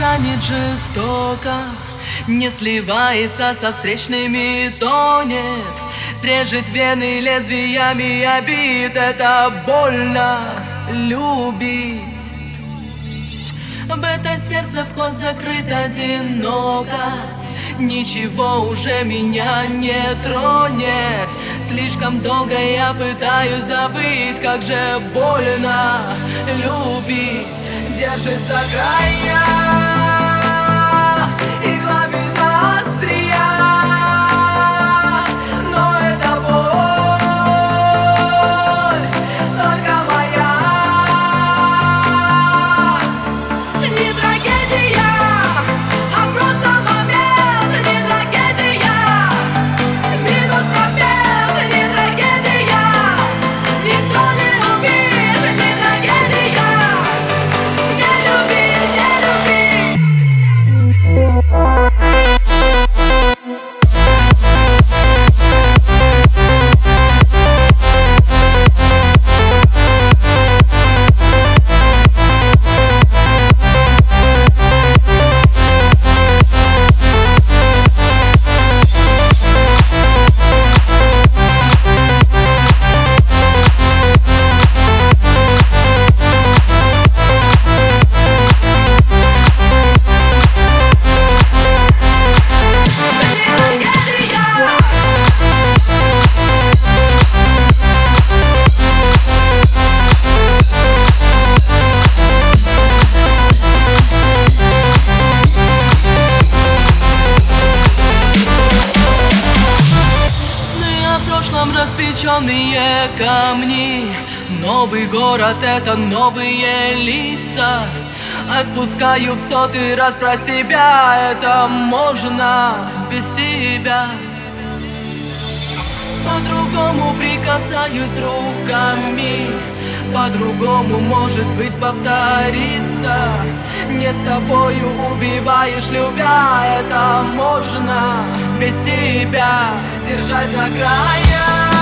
ранит жестоко, не сливается со встречными, тонет, режет вены лезвиями обид. Это больно любить. В это сердце вход закрыт, одиноко, ничего уже меня не тронет. Слишком долго я пытаюсь забыть, как же больно любить. Держится края, игла без острия, но это боль только моя. Не трагедия, а просто момент. Не трагедия, минус момент. Не трагедия, никто не любит. Не трагедия, не любить, не любить. Распеченные камни, новый город — это новые лица. Отпускаю все, ты раз про себя, это можно без тебя. По-другому прикасаюсь руками, по-другому, может быть, повторится. Не с тобою убиваешь, любя, это можно без тебя. Держать за края.